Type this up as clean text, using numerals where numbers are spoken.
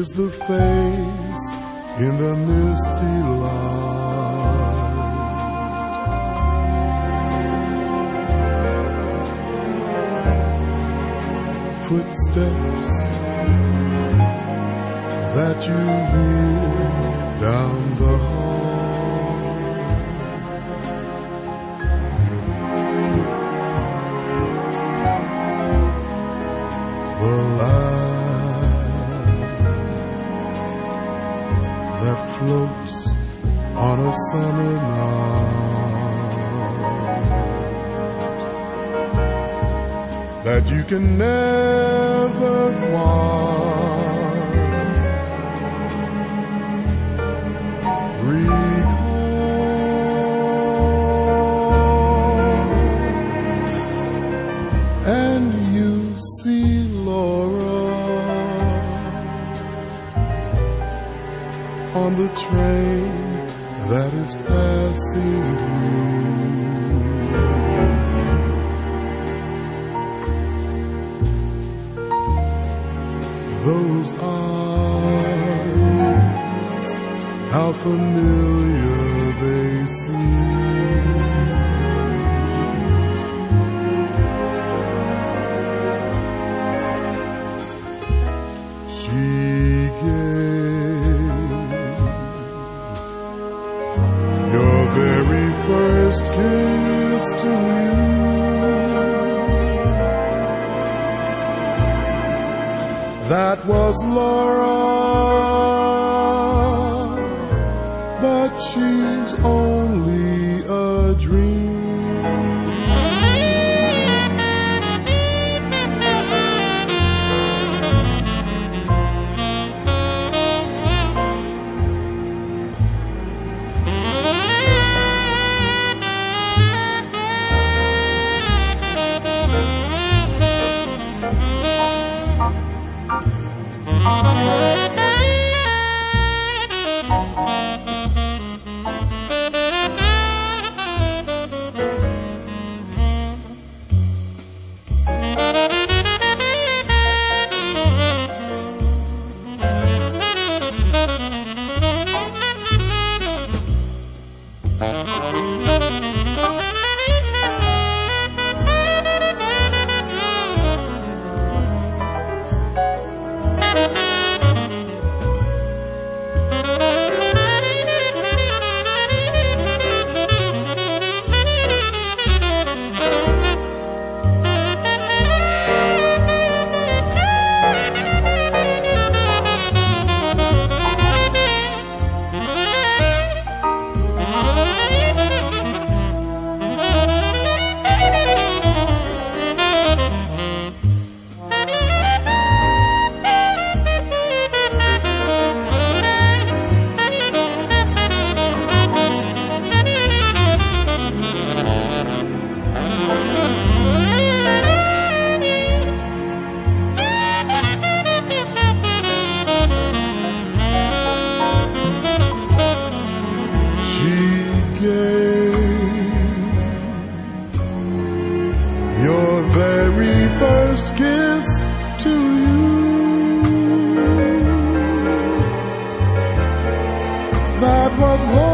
is the face in the misty light. Footsteps that you hear down the hall. The light that floats on a summer night that you can never quite recall. And you see Laura on the train that is passing through. Those eyes, how familiar they seem. She gave your very first kiss to you. That was Laura, but she's only a dream. Your very first kiss to you. That was